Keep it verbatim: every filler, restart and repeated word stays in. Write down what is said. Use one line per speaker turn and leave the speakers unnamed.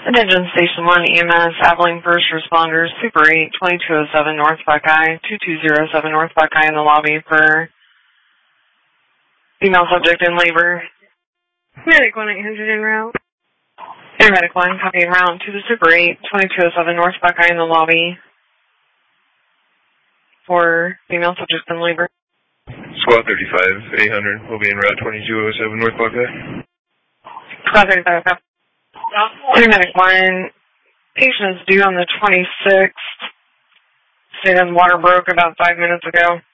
Attention Station one E M S, Abilene First Responders, Super eight, twenty-two oh seven North Buckeye, two two zero seven North Buckeye in the lobby for female subject in labor. Medic one eight hundred en route. Airmedic one, copy en route to the Super eight, twenty-two oh seven North Buckeye in the lobby for female subject in labor.
Squad thirty-five, eight hundred, will be en route twenty-two oh seven North Buckeye.
Squad thirty-five, copy. Airmedic one, patient is due on the twenty-sixth. Stated water broke about five minutes ago.